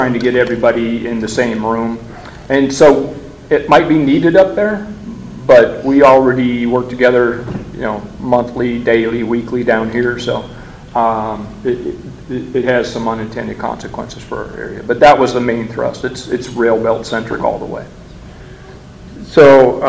trying to get everybody in the same room. And so it might be needed up there, but we already work together, monthly, daily, weekly down here. So it has some unintended consequences for our area. But that was the main thrust. It's rail belt centric all the way. So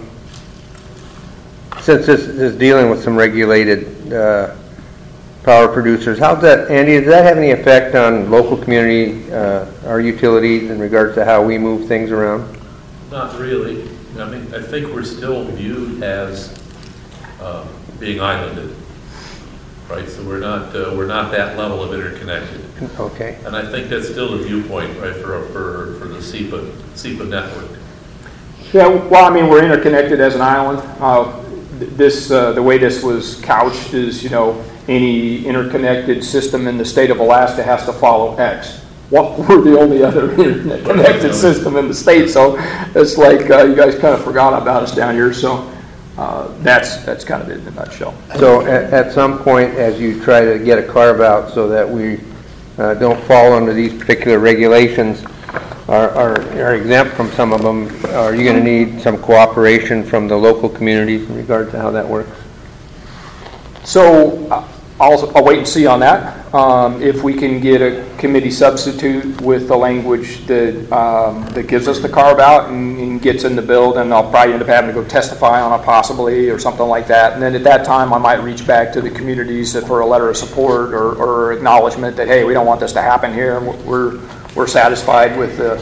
since this is dealing with some regulated power producers, how's that, Andy, does that have any effect on local community, our utilities, in regards to how we move things around? Not really. I mean, I think we're still viewed as being islanded, right? So we're not that level of interconnected. Okay. And I think that's still the viewpoint, right, for the SEPA network. Yeah, well, I mean, we're interconnected as an island. The way this was couched is, any interconnected system in the state of Alaska has to follow X. Well, we're the only other internet-connected system in the state, so it's like you guys kind of forgot about us down here. So that's kind of it in a nutshell. So at some point, as you try to get a carve out so that we don't fall under these particular regulations, are exempt from some of them, are you going to need some cooperation from the local communities in regard to how that works? So I'll wait and see on that. If we can get a committee substitute with the language that gives us the carve out and gets in the bill, then I'll probably end up having to go testify on it possibly or something like that. And then at that time, I might reach back to the communities for a letter of support or acknowledgement that, hey, we don't want this to happen here. We're satisfied with the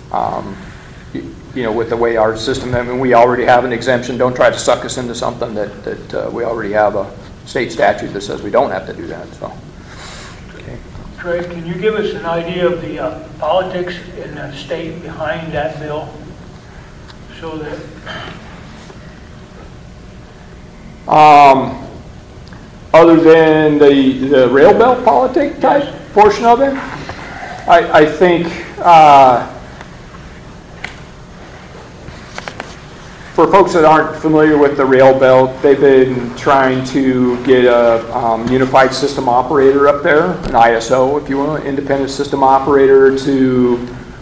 with the way our system. I mean, we already have an exemption. Don't try to suck us into something that we already have a state statute that says we don't have to do that. So, okay. Trey, can you give us an idea of the politics in the state behind that bill, so that other than the rail belt politic type portion of it, I think for folks that aren't familiar with the rail belt, they've been trying to get a unified system operator up there, an ISO, if you will, an independent system operator to,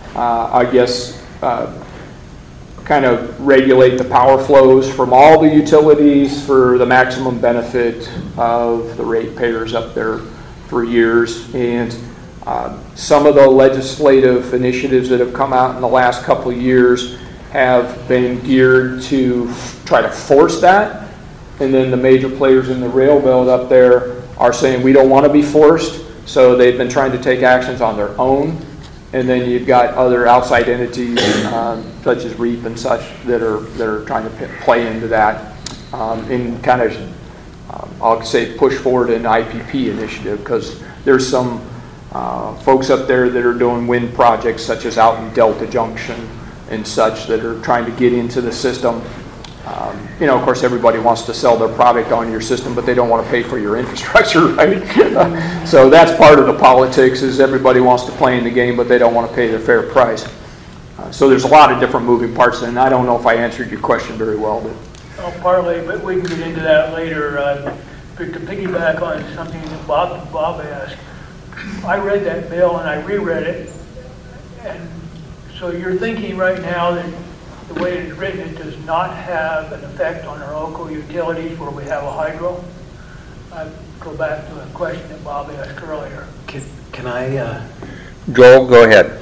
kind of regulate the power flows from all the utilities for the maximum benefit of the ratepayers up there for years. And some of the legislative initiatives that have come out in the last couple of years have been geared to try to force that. And then the major players in the rail belt up there are saying we don't want to be forced, so they've been trying to take actions on their own. And then you've got other outside entities such as REAP and such that are trying to play into that and kind of I'll say push forward an IPP initiative, because there's some folks up there that are doing wind projects such as out in Delta Junction and such that are trying to get into the system. Of course, everybody wants to sell their product on your system, but they don't want to pay for your infrastructure, right? So that's part of the politics, is everybody wants to play in the game, but they don't want to pay their fair price. So there's a lot of different moving parts, and I don't know if I answered your question very well. But partly, but we can get into that later. To piggyback on something that Bob asked, I read that bill and I reread it, and so you're thinking right now that the way it's written, it does not have an effect on our local utilities where we have a hydro? I go back to a question that Bob asked earlier. Can I? Joel, go ahead.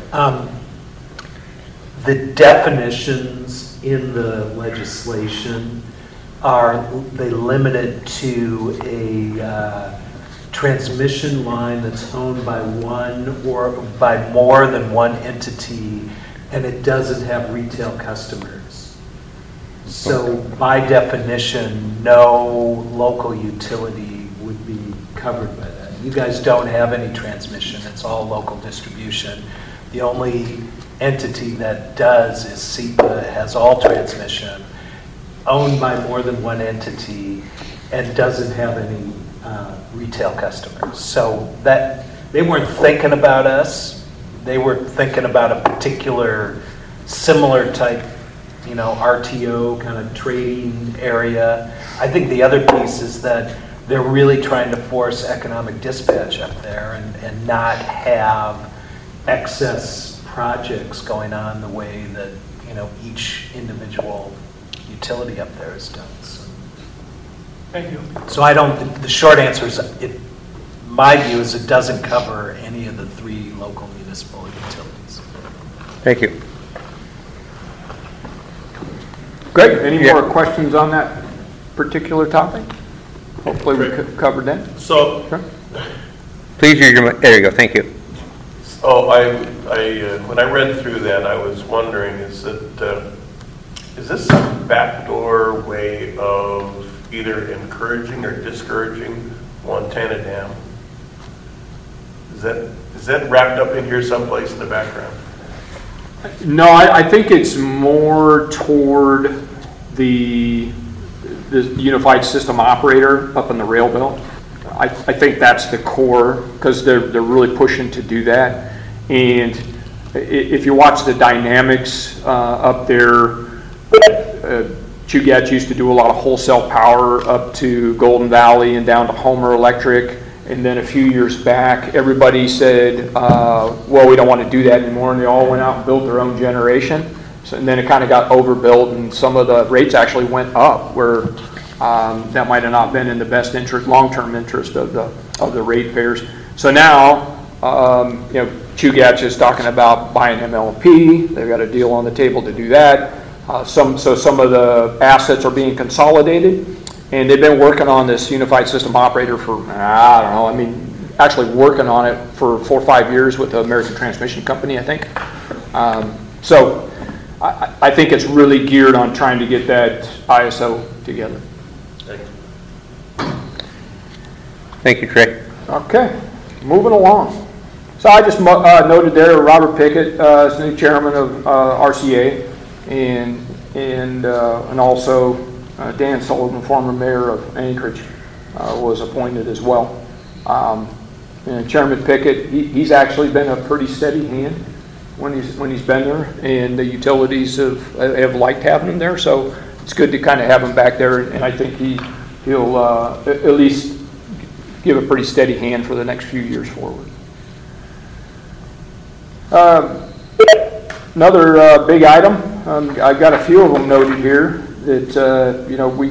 The definitions in the legislation, are they limited to a transmission line that's owned by one or by more than one entity, and it doesn't have retail customers? So by definition, no local utility would be covered by that. You guys don't have any transmission, it's all local distribution. The only entity that does is SEPA, has all transmission, owned by more than one entity, and doesn't have any retail customers. So that they weren't thinking about us. They were thinking about a particular similar type, RTO kind of trading area. I think the other piece is that they're really trying to force economic dispatch up there and not have excess projects going on the way that, each individual utility up there is done. Thank you. So the short answer is, my view is it doesn't cover any of the 3 local municipal utilities. Thank you. Great. Any Yeah. more questions on that particular topic? Hopefully we covered that. So, Sure. Please use your mic. There you go. Thank you. when I read through that, I was wondering, is this a backdoor way of either encouraging or discouraging Montana Dam? Is that wrapped up in here someplace in the background? No, I think it's more toward the unified system operator up in the rail belt. I think that's the core, because they're really pushing to do that. And if you watch the dynamics up there, Chugach used to do a lot of wholesale power up to Golden Valley and down to Homer Electric. And then a few years back, everybody said, well, we don't want to do that anymore. And they all went out and built their own generation. So, and then it kind of got overbuilt, and some of the rates actually went up, where that might have not been in the best interest, long-term interest of the ratepayers. So now, Chugach is talking about buying MLP. They've got a deal on the table to do that. So some of the assets are being consolidated, and they've been working on this unified system operator for, I don't know, actually working on it for 4 or 5 years with the American Transmission Company, I think. So I think it's really geared on trying to get that ISO together. Thank you, Trey. Okay, moving along. So I just noted there Robert Pickett is the new chairman of RCA, and also Dan Sullivan, former mayor of Anchorage, was appointed as well. And Chairman Pickett, he's actually been a pretty steady hand when he's been there, and the utilities have liked having him there. So it's good to kind of have him back there, and I think he'll at least give a pretty steady hand for the next few years forward. Another big item, I've got a few of them noted here, that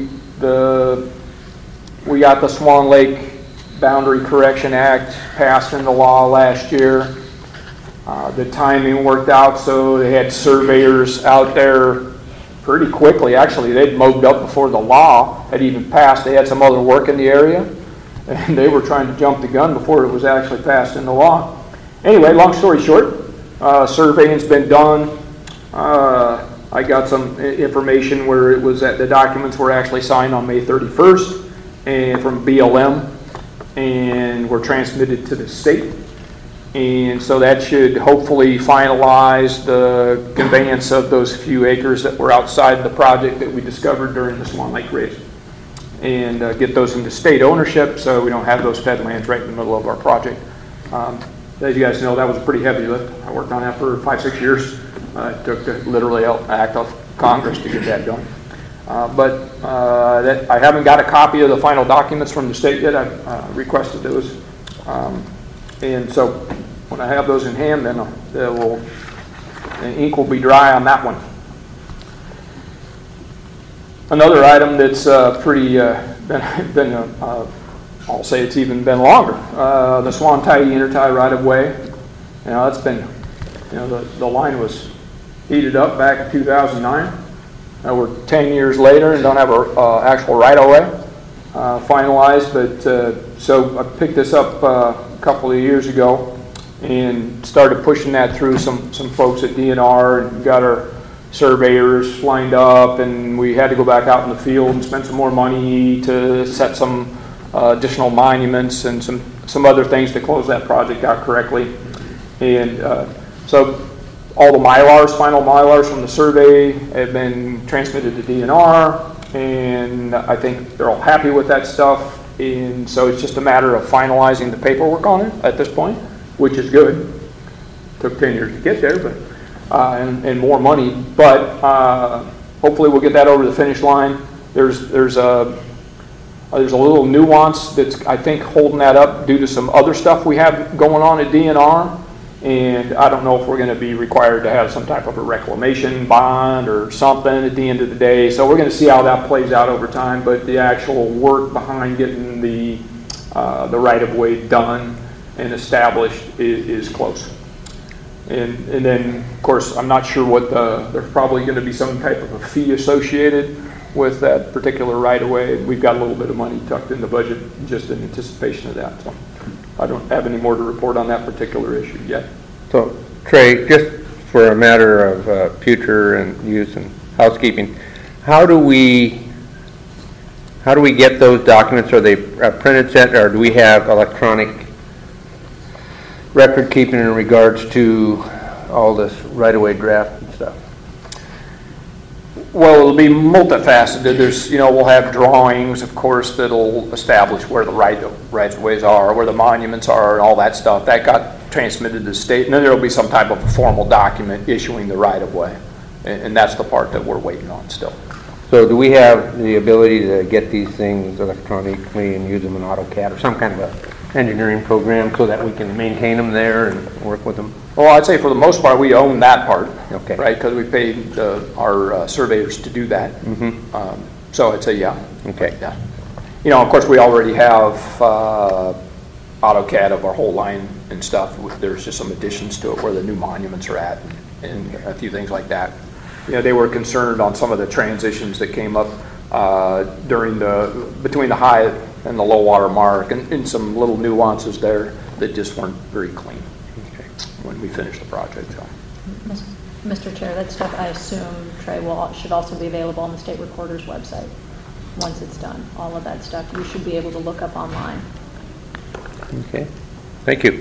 we got the Swan Lake Boundary Correction Act passed into law last year. The timing worked out, so they had surveyors out there pretty quickly. Actually, they'd mowed up before the law had even passed. They had some other work in the area, and they were trying to jump the gun before it was actually passed into law. Anyway, long story short, surveying's been done. I got some information where it was that the documents were actually signed on May 31st and from BLM, and were transmitted to the state. And so that should hopefully finalize the conveyance of those few acres that were outside the project that we discovered during the Swan Lake race, and get those into state ownership so we don't have those fed lands right in the middle of our project. As you guys know, that was a pretty heavy lift. I worked on that for 5-6 years. It took literally an act of Congress to get that done. But I haven't got a copy of the final documents from the state yet. I requested those. And so when I have those in hand, then the ink will be dry on that one. Another item that's pretty I'll say it's even been longer. The Swan-Tyee Intertie right-of-way. That's been, the line was heated up back in 2009. We're 10 years later and don't have an actual right-of-way finalized. But so I picked this up a couple of years ago and started pushing that through some folks at DNR, and got our surveyors lined up, and we had to go back out in the field and spend some more money to set some additional monuments and some other things to close that project out correctly. And so all the final Mylars from the survey have been transmitted to DNR, and I think they're all happy with that stuff. And so it's just a matter of finalizing the paperwork on it at this point, which is good. Took 10 years to get there, but and more money. But hopefully we'll get that over the finish line. There's a little nuance that's, I think, holding that up due to some other stuff we have going on at DNR. And I don't know if we're going to be required to have some type of a reclamation bond or something at the end of the day. So we're going to see how that plays out over time. But the actual work behind getting the right-of-way done and established is close. And then, of course, I'm not sure what there's probably going to be some type of a fee associated with that particular right-of-way. We've got a little bit of money tucked in the budget just in anticipation of that. So I don't have any more to report on that particular issue yet. So, Trey, just for a matter of future and use and housekeeping, how do we get those documents? Are they printed set, or do we have electronic record keeping in regards to all this right-of-way draft and stuff? Well, it'll be multifaceted. There's, we'll have drawings, of course, that'll establish where the right-of-ways are, where the monuments are, and all that stuff. That got transmitted to the state, and then there'll be some type of a formal document issuing the right-of-way, and that's the part that we're waiting on still. So do we have the ability to get these things electronically and use them in AutoCAD or some kind of a engineering program so that we can maintain them there and work with them? Well, I'd say for the most part, we own that part, Okay. right? Because we paid our surveyors to do that. Mm-hmm. So I'd say, yeah. Okay. Yeah. Of course, we already have AutoCAD of our whole line and stuff. There's just some additions to it where the new monuments are at and a few things like that. They were concerned on some of the transitions that came up between the high and the low water mark and some little nuances there that just weren't very clean when we finished the project. So. Mr. Chair, that stuff I assume, Trey, should also be available on the state recorder's website once it's done. All of that stuff you should be able to look up online. Okay. Thank you.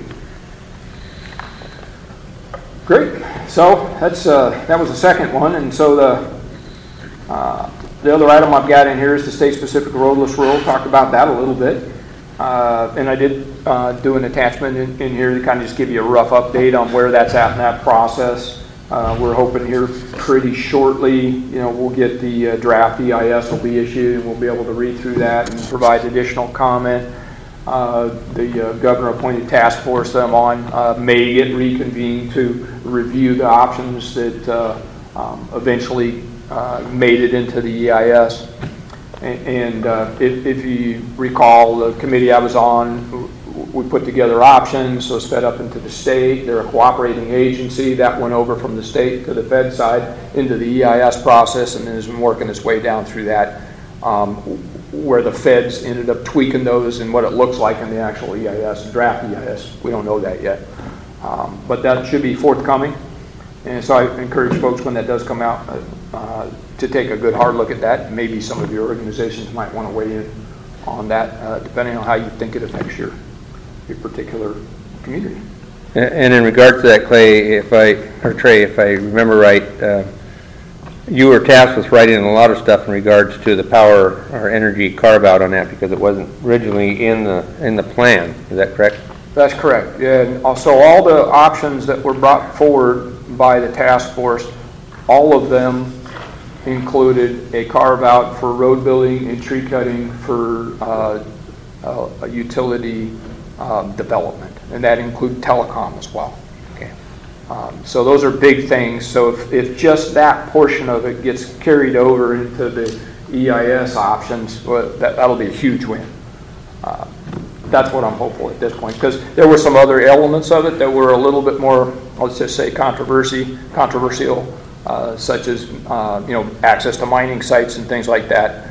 Great. So that was the second one, and so the other item I've got in here is the state-specific roadless rule. Talk about that a little bit, and I did do an attachment in here to kind of just give you a rough update on where that's at in that process. We're hoping here pretty shortly, we'll get the draft EIS will be issued, and we'll be able to read through that and provide additional comment. The governor-appointed task force that I'm on may get reconvened to review the options that eventually made it into the EIS. And if you recall, the committee I was on, we put together options, so it's fed up into the state. They're a cooperating agency. That went over from the state to the Fed side into the EIS process, and then has been working its way down through that. Where the feds ended up tweaking those and what it looks like in the actual EIS, draft EIS. We don't know that yet. But that should be forthcoming. And so I encourage folks when that does come out to take a good hard look at that. Maybe some of your organizations might want to weigh in on that, depending on how you think it affects your particular community. And in regards to that, Trey, if I remember right, you were tasked with writing a lot of stuff in regards to the power or energy carve-out on that because it wasn't originally in the plan. Is that correct? That's correct. And also all the options that were brought forward by the task force, all of them included a carve-out for road building and tree cutting for a utility development, and that included telecom as well. Okay. So those are big things. So if just that portion of it gets carried over into the EIS options, well, that'll be a huge win. That's what I'm hopeful at this point, because there were some other elements of it that were a little bit more, let's just say, controversial, such as access to mining sites and things like that.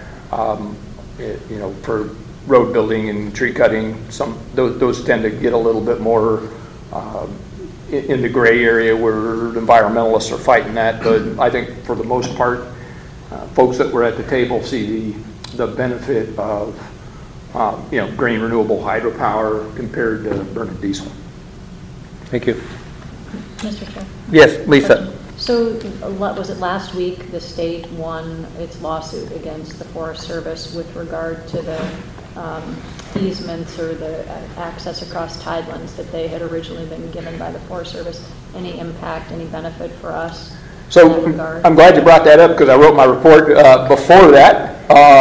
For road building and tree cutting, those tend to get a little bit more in the gray area where environmentalists are fighting that. But I think for the most part, folks that were at the table see the benefit of green renewable hydropower compared to burning diesel. Thank you. Mr. Chair? Yes, Lisa. So was it last week the state won its lawsuit against the Forest Service with regard to the easements or the access across tidelands that they had originally been given by the Forest Service? Any impact, any benefit for us? So I'm glad you brought that up because I wrote my report before that.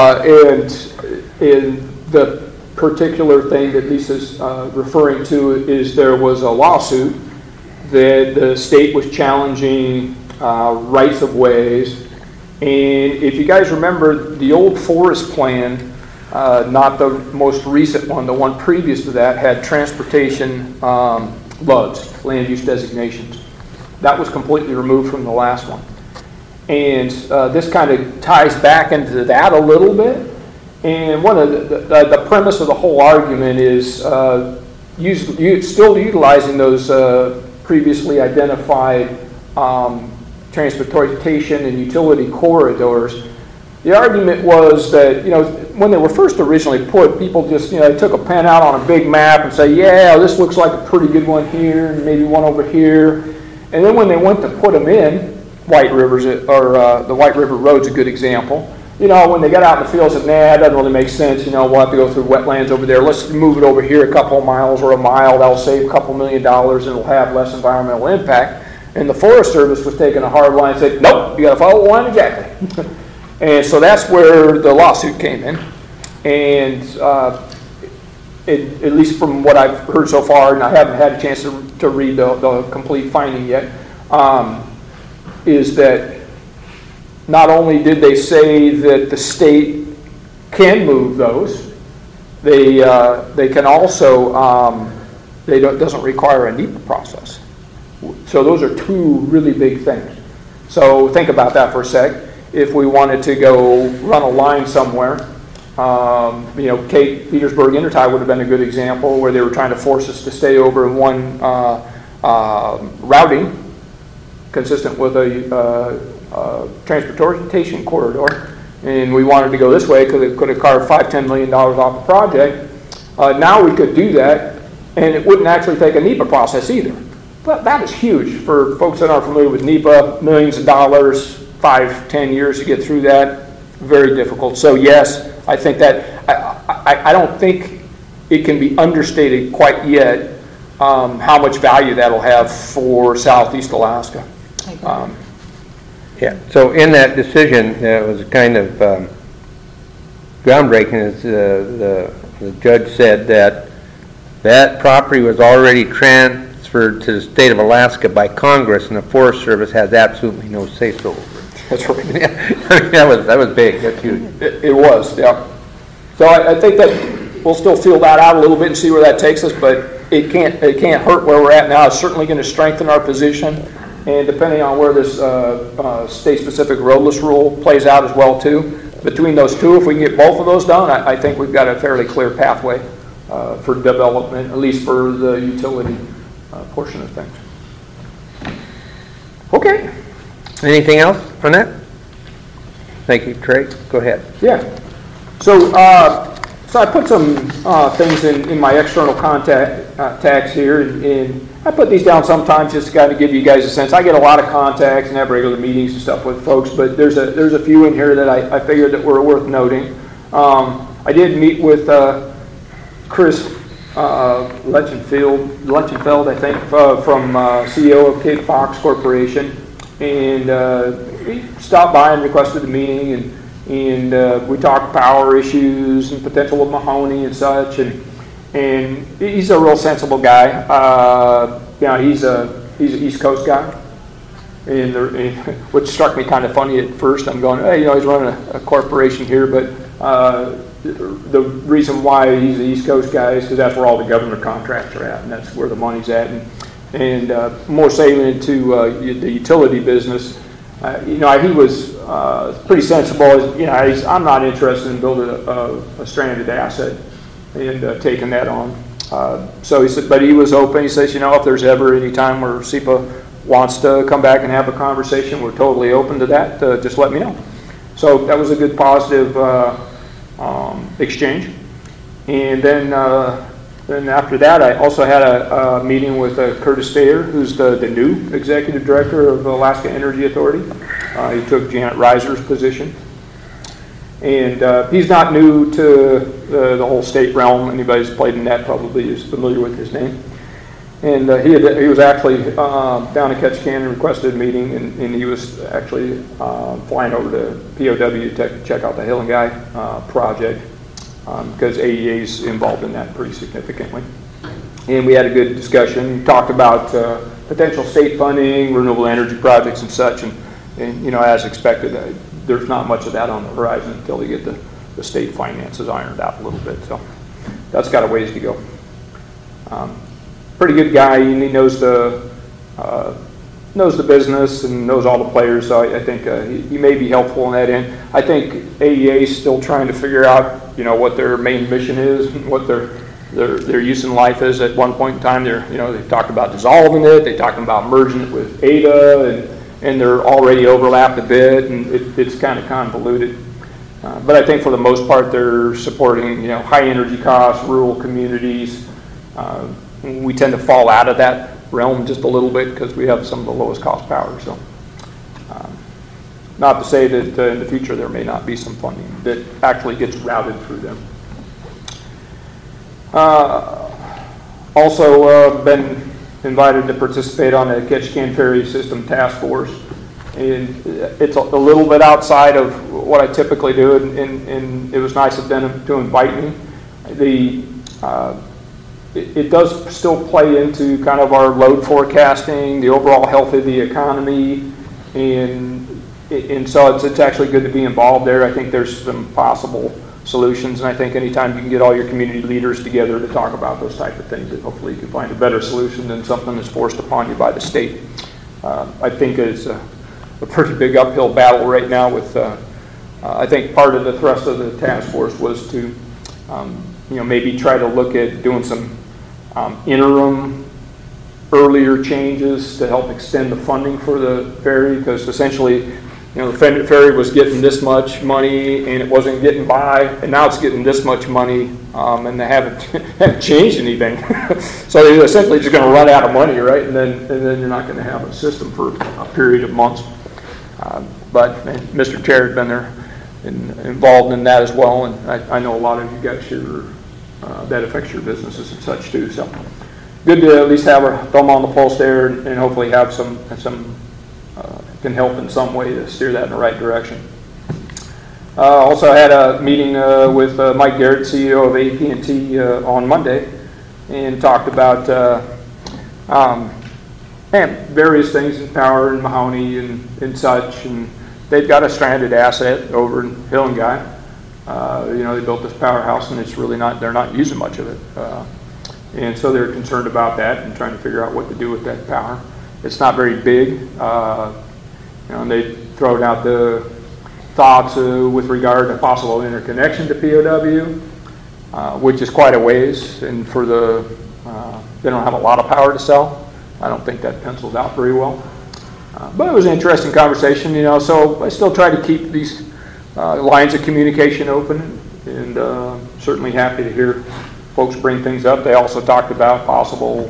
And the particular thing that Lisa's referring to is there was a lawsuit that the state was challenging rights of ways. And if you guys remember, the old forest plan, not the most recent one, the one previous to that, had transportation LUDs, land use designations. That was completely removed from the last one. And this kind of ties back into that a little bit. And one of the premise of the whole argument is still utilizing those previously identified transportation and utility corridors. The argument was that, when they were first originally put, people just, they took a pen out on a big map and say, yeah, this looks like a pretty good one here, and maybe one over here. And then when they went to put them in, White Rivers, or the White River Road's a good example. When they got out in the field, said, nah, it doesn't really make sense. We'll have to go through wetlands over there. Let's move it over here a couple of miles or a mile. That'll save a couple $1 million and it'll have less environmental impact. And the Forest Service was taking a hard line and said, nope, you got to follow the line exactly. And so that's where the lawsuit came in. And at least from what I've heard so far, and I haven't had a chance to read the complete finding yet, is that not only did they say that the state can move those, they can also, it doesn't require a NEPA process. So those are two really big things. So think about that for a sec. If we wanted to go run a line somewhere, Cape Petersburg Intertie would have been a good example where they were trying to force us to stay over in one routing consistent with a transportation corridor, and we wanted to go this way because it could have carved $5-10 million off the project. Now we could do that, and it wouldn't actually take a NEPA process either. But that is huge for folks that aren't familiar with NEPA. Millions of dollars, 5-10 years to get through that. Very difficult. So yes, I think that I don't think it can be understated quite yet how much value that'll have for Southeast Alaska. Yeah, so in that decision, it was kind of groundbreaking. As the judge said that property was already transferred to the state of Alaska by Congress, and the Forest Service has absolutely no say-so over it. That's right. I mean, that was big. That's huge. It was, yeah. So I think that we'll still feel that out a little bit and see where that takes us, but it can't hurt where we're at now. It's certainly going to strengthen our position. And depending on where this state-specific roadless rule plays out as well, too, between those two, if we can get both of those done, I think we've got a fairly clear pathway for development, at least for the utility portion of things. Okay. Anything else on that? Thank you, Trey. Go ahead. Yeah. So I put some things in my external contacts here, and I put these down sometimes just to kind of give you guys a sense. I get a lot of contacts and have regular meetings and stuff with folks, but there's a few in here that I figured that were worth noting. I did meet with Chris Lechenfeld, I think, from CEO of Cape Fox Corporation, and he stopped by and requested a meeting, and we talked power issues and potential of Mahoney and such, and he's a real sensible guy. He's an East Coast guy, which struck me kind of funny at first. I'm going, hey, he's running a corporation here, but the reason why he's the East Coast guy is because that's where all the government contracts are at, and that's where the money's at. And more salient to the utility business, he was pretty sensible. I'm not interested in building a stranded asset and taking that on. So he said, but he was open. He says, if there's ever any time where SEPA wants to come back and have a conversation, we're totally open to that. Just let me know. So that was a good positive exchange. And then after that, I also had a meeting with Curtis Thayer, who's the new executive director of Alaska Energy Authority. He took Janet Reiser's position. And he's not new to the whole state realm. Anybody who's played in that probably is familiar with his name. And he was actually down in Ketchikan and requested a meeting, and he was actually flying over to POW to check out the Hill and Guy project because AEA is involved in that pretty significantly. And we had a good discussion. Talked about potential state funding, renewable energy projects and such, and you know, as expected, there's not much of that on the horizon until they get the state finances ironed out a little bit. So that's got a ways to go. Pretty good guy. He knows the business and knows all the players. So I think he may be helpful in that end. I think AEA is still trying to figure out, you know, what their main mission is, and what their use in life is. At one point in time, they talked about dissolving it. They talked about merging it with Ada, and they're already overlapped a bit, and it's kind of convoluted. But I think for the most part, they're supporting, you know, high energy costs, rural communities. We tend to fall out of that realm just a little bit because we have some of the lowest cost power. So, not to say that in the future there may not be some funding that actually gets routed through them. Also been invited to participate on the Ketchikan Ferry System Task Force. And it's a little bit outside of what I typically do, and it was nice of them to invite me. It does still play into kind of our load forecasting, the overall health of the economy, and so it's actually good to be involved there. I think there's some possible solutions, and I think anytime you can get all your community leaders together to talk about those type of things, that hopefully you can find a better solution than something that's forced upon you by the state. I think it's a pretty big uphill battle right now with, I think part of the thrust of the task force was to, maybe try to look at doing some interim earlier changes to help extend the funding for the ferry, because essentially, the ferry was getting this much money and it wasn't getting by, and now it's getting this much money, and they haven't changed anything. So they're essentially just going to run out of money, right? And then you're not going to have a system for a period of months. But Mr. Chair has been there involved in that as well, and I know a lot of you guys here that affects your businesses and such too. So good to at least have our thumb on the pulse there, and hopefully have some can help in some way to steer that in the right direction. Also had a meeting with Mike Garrett, CEO of AT&T, on Monday, and talked about various things in power and Mahoney and such. And they've got a stranded asset over in Hill and Guy. They built this powerhouse, and it's really not, they're not using much of it. And so they're concerned about that and trying to figure out what to do with that power. It's not very big. And they've thrown out the thoughts with regard to possible interconnection to POW, which is quite a ways. And for they don't have a lot of power to sell. I don't think that pencils out very well. But it was an interesting conversation, so I still try to keep these lines of communication open, and certainly happy to hear folks bring things up. They also talked about possible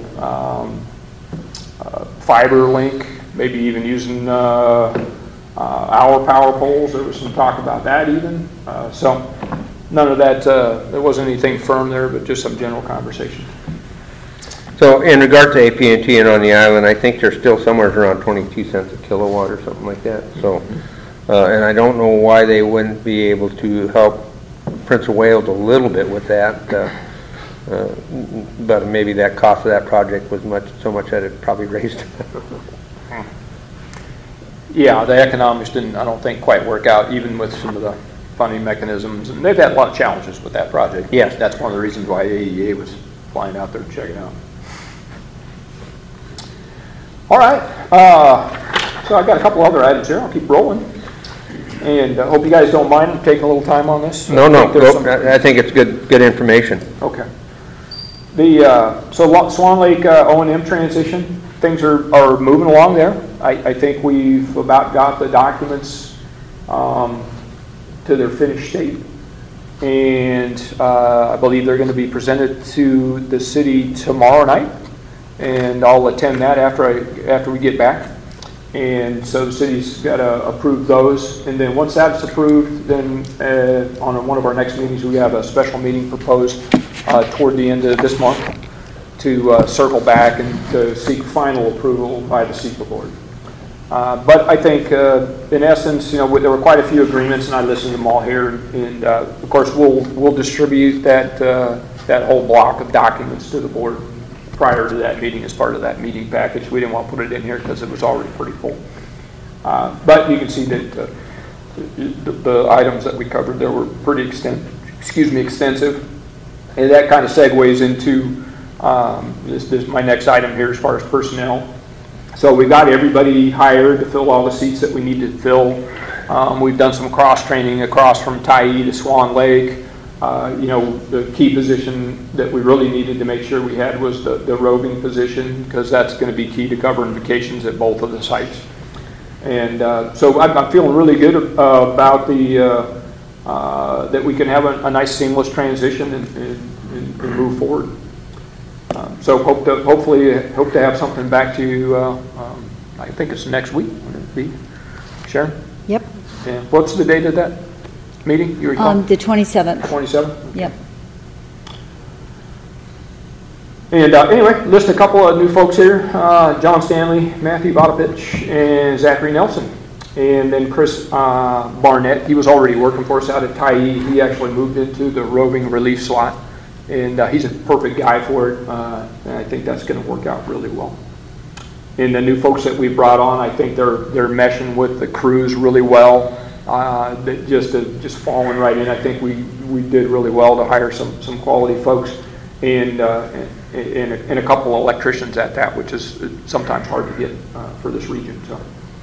fiber link, maybe even using our power poles. There was some talk about that even. So none of that, there wasn't anything firm there, but just some general conversation. So in regard to AT&T and on the island, I think they're still somewhere around 22 cents a kilowatt or something like that. So, and I don't know why they wouldn't be able to help Prince of Wales a little bit with that. But maybe that cost of that project was so much that it probably raised. Yeah, the economics didn't, I don't think, quite work out, even with some of the funding mechanisms. And they've had a lot of challenges with that project. Yes. That's one of the reasons why AEA was flying out there to check it out. All right. So I've got a couple other items here. I'll keep rolling. And I hope you guys don't mind taking a little time on this. No. I think it's good information. Okay. So Swan Lake O&M transition, things are moving along there. I think we've about got the documents to their finished state, and I believe they're going to be presented to the city tomorrow night, and I'll attend that after we get back. And so the city's got to approve those, and then once that's approved, then on one of our next meetings we have a special meeting proposed toward the end of this month to circle back and to seek final approval by the CEPA board. But I think in essence, there were quite a few agreements, and I listed them all here, and of course we'll distribute that whole block of documents to the board prior to that meeting as part of that meeting package. We didn't want to put it in here because it was already pretty full. But you can see that the items that we covered there were pretty extensive. And that kind of segues into this my next item here as far as personnel. So we got everybody hired to fill all the seats that we need to fill. We've done some cross-training across from Tyee to Swan Lake. The key position that we really needed to make sure we had was the roving position, because that's going to be key to covering vacations at both of the sites. And so I'm feeling really good about that we can have a nice seamless transition and move forward. So hope to have something back to you. I think it's next week. Would it be, Sharon? Yep. And what's the date of that meeting? You recall? The 27th. 27th. Yep. And anyway, list a couple of new folks here. John Stanley, Matthew Vodopich, and Zachary Nelson. And then Chris Barnett, he was already working for us out at Tyee. He actually moved into the roving relief slot. And he's a perfect guy for it. And I think that's going to work out really well. And the new folks that we brought on, I think they're meshing with the crews really well. That just falling right in. I think we did really well to hire some quality folks. And a couple of electricians at that, which is sometimes hard to get for this region. So,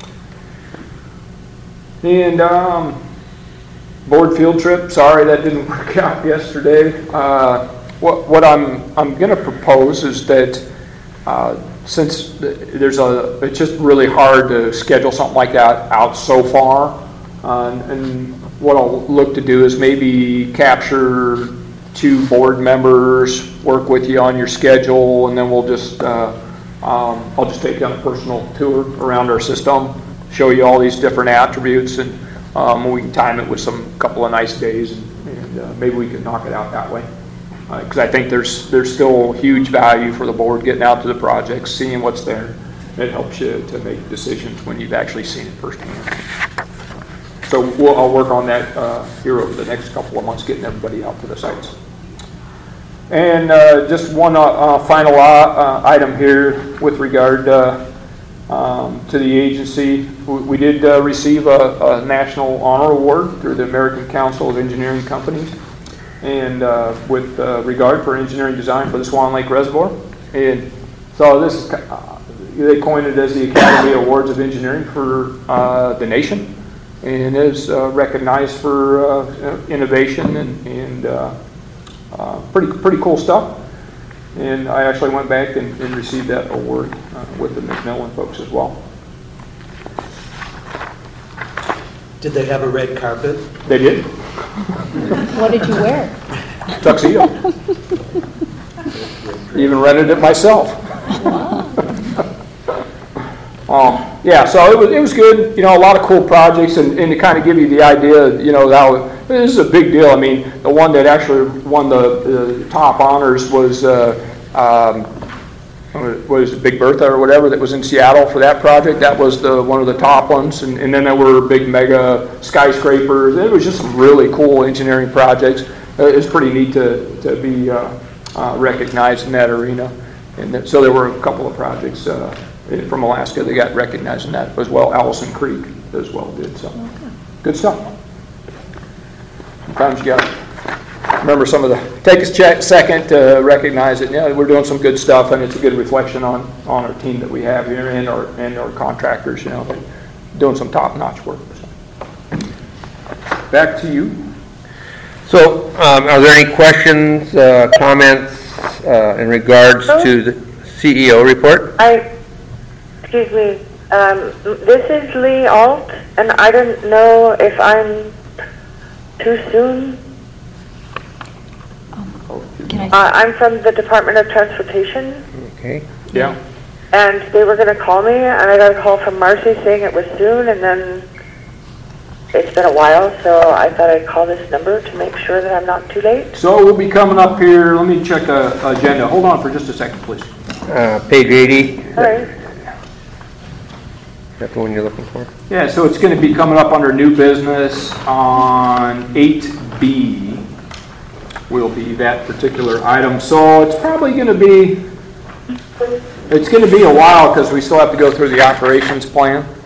and board field trip. Sorry that didn't work out yesterday. What I'm going to propose is that since it's just really hard to schedule something like that out so far, and what I'll look to do is maybe capture 2 board members, work with you on your schedule, and then we'll just I'll just take you on a personal tour around our system, show you all these different attributes, and we can time it with some couple of nice days, and maybe we can knock it out that way. Because I think there's still huge value for the board getting out to the projects, seeing what's there. It helps you to make decisions when you've actually seen it firsthand. So I'll work on that here over the next couple of months, getting everybody out to the sites. And just one final item here with regard to the agency. We did receive a National Honor Award through the American Council of Engineering Companies, and with regard for engineering design for the Swan Lake Reservoir. And so this, they coined it as the Academy Awards of Engineering for the nation, and is recognized for innovation and pretty cool stuff. And I actually went back and received that award with the McMillan folks as well. Did they have a red carpet? They did. What did you wear? Tuxedo. Even rented it myself. Yeah, so it was good. A lot of cool projects, and to kind of give you the idea, that this is a big deal. I mean, the one that actually won the top honors was Big Bertha or whatever, that was in Seattle for that project. That was one of the top ones, and then there were big mega skyscrapers. It was just some really cool engineering projects. It's pretty neat to be recognized in that arena. And so there were a couple of projects from Alaska that got recognized in that as well. Allison Creek as well did. So good stuff. Sometimes you got to remember some of take a second to recognize it. Yeah, we're doing some good stuff, and it's a good reflection on our team that we have here and our contractors. Doing some top-notch work. So. Back to you. So, are there any questions, comments in regards to the CEO report? Excuse me. This is Lee Alt, and I don't know if I'm too soon. I'm from the Department of Transportation. Okay. Yeah. And they were going to call me, and I got a call from Marcy saying it was soon, and then it's been a while, so I thought I'd call this number to make sure that I'm not too late. So we'll be coming up here. Let me check the agenda. Hold on for just a second, please. Page 80. All right. Is that the one you're looking for? Yeah, so it's going to be coming up under new business on 8B will be that particular item. So it's probably going to be It's going to be a while because we still have to go through the operations plan.